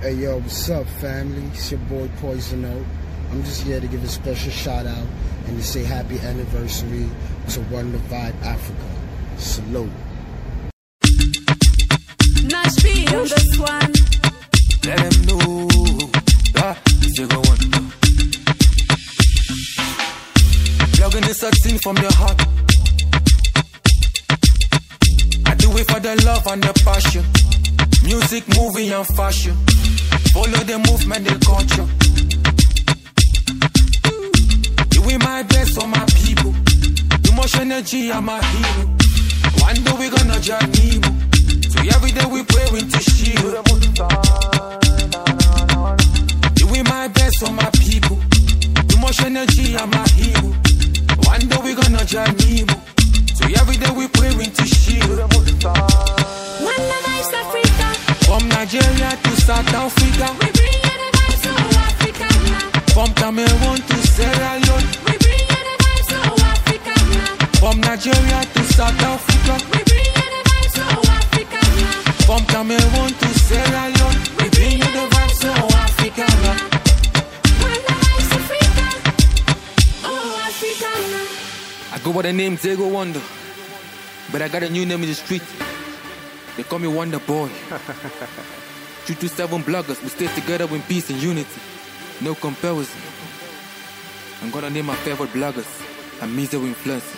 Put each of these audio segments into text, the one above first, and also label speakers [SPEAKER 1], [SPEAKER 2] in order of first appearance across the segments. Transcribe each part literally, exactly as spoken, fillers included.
[SPEAKER 1] Hey yo, what's up family? It's your boy Poison Oak. I'm just here to give a special shout out and to say happy anniversary to Wonder Vibe Africa. Salute.
[SPEAKER 2] Nice beat on this one.
[SPEAKER 3] Let them know that it's your one. Plugging this a thing from your heart. I do it for the love and the passion. Music, movie and fashion. Follow the movement, the culture. Doing my best for my people. Too much energy, I'm a hero. One day we gonna judge Nemo. So every day we pray into shield. Doing my best for my people. Too much energy, I'm a hero. One day we gonna judge Nemo. So every day we pray into shield. From Nigeria to South Africa,
[SPEAKER 2] We bring you the vibes to Africa now.
[SPEAKER 3] from Cameroon to Sierra Leone,
[SPEAKER 2] We bring you the vibes to Africa now.
[SPEAKER 3] from Nigeria to South Africa,
[SPEAKER 2] We bring you the vibes to Africa now.
[SPEAKER 3] from Cameroon to Sierra Leone, we bring you the vibes to Africa now.
[SPEAKER 2] When the vibes Africa, oh Africa now.
[SPEAKER 3] I go by the name Zego Wonder, but I got a new name in the street. They call me Wonder Boy. two two seven bloggers, we stay together in peace and unity. No comparison. I'm gonna name my favorite bloggers and music influences.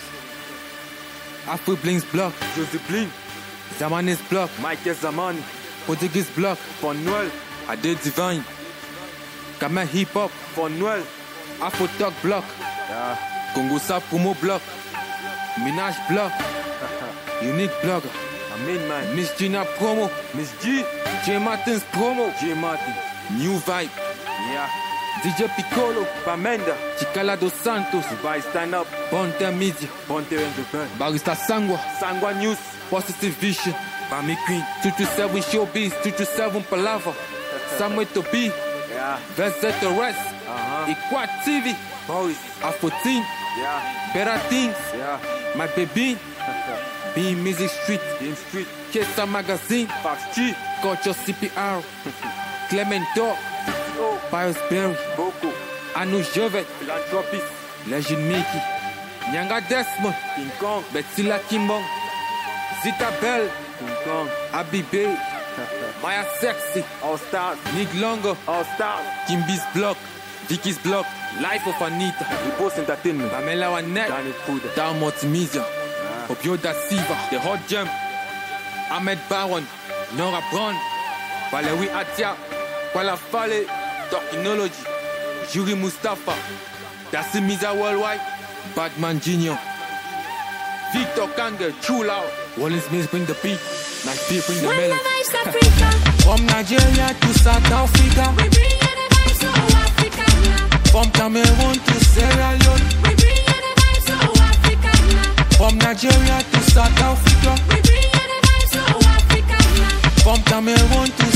[SPEAKER 3] Afro Bling's blog,
[SPEAKER 4] Josie Bling,
[SPEAKER 3] Zamanis blog,
[SPEAKER 4] Michael Zamani,
[SPEAKER 3] Portuguese blog,
[SPEAKER 4] Von Noël,
[SPEAKER 3] Ade Divine, Kama Hip Hop,
[SPEAKER 4] Von Noël,
[SPEAKER 3] Afro Talk blog,
[SPEAKER 4] yeah,
[SPEAKER 3] Congo Sa Promo blog, Minaj blog, Unique blogger,
[SPEAKER 4] my main man,
[SPEAKER 3] Miss Gina promo,
[SPEAKER 4] Miss G,
[SPEAKER 3] J Martin's promo,
[SPEAKER 4] J Martin,
[SPEAKER 3] New Vibe,
[SPEAKER 4] yeah,
[SPEAKER 3] D J Piccolo,
[SPEAKER 4] Pamenda,
[SPEAKER 3] Chicala dos Santos,
[SPEAKER 4] Dubai Stand Up,
[SPEAKER 3] Bonte Media,
[SPEAKER 4] Bonte and the Burn,
[SPEAKER 3] Barista Sangwa,
[SPEAKER 4] Sangwa News,
[SPEAKER 3] Positive Vision, Bami Queen, two two seven Showbiz, two two seven Palava, Samuel Tobi,
[SPEAKER 4] yeah,
[SPEAKER 3] Vincent Torres,
[SPEAKER 4] uh-huh,
[SPEAKER 3] Equat T V,
[SPEAKER 4] Boris,
[SPEAKER 3] Afro Team,
[SPEAKER 4] yeah,
[SPEAKER 3] Better Things,
[SPEAKER 4] yeah,
[SPEAKER 3] My Baby, B Music Street,
[SPEAKER 4] Game Street,
[SPEAKER 3] Kesa Magazine,
[SPEAKER 4] Fox G,
[SPEAKER 3] Culture C P R, Clemento,
[SPEAKER 4] O,
[SPEAKER 3] Pius Berry,
[SPEAKER 4] Boko,
[SPEAKER 3] Anu Jovet,
[SPEAKER 4] Philanthropist,
[SPEAKER 3] Legend Mickey, Nyanga Desmond,
[SPEAKER 4] King Kong,
[SPEAKER 3] Betsila Kimbong, Zita Bell,
[SPEAKER 4] King Kong,
[SPEAKER 3] Abby Bay, Maya Sexy,
[SPEAKER 4] All Stars,
[SPEAKER 3] Nick Longo,
[SPEAKER 4] All Stars,
[SPEAKER 3] Kimby's Block, Vicky's Block, Life of Anita,
[SPEAKER 4] Repose Entertainment,
[SPEAKER 3] Pamela Wanek,
[SPEAKER 4] Danny Puda,
[SPEAKER 3] Down Multimedia, Obioda Siva, The Hot Gem, Ahmed Baron, Nora Brown, Valerie Atia, Kuala Fale, Technology, Yuri Mustafa, Dassim Miza Worldwide, Batman Junior, Victor Kange, True Out, Wallen Smith bring the beat, Nice beat bring the
[SPEAKER 2] When the
[SPEAKER 3] melody.
[SPEAKER 2] vibes Africa,
[SPEAKER 3] From Nigeria to South Africa,
[SPEAKER 2] we bring you the vibes to Africa now.
[SPEAKER 3] from Cameroon to Sierra Leone,
[SPEAKER 2] We bring you the vibes to Africa now.
[SPEAKER 3] from Nigeria to South Africa,
[SPEAKER 2] We bring you the vibes to Africa now.
[SPEAKER 3] from Cameroon to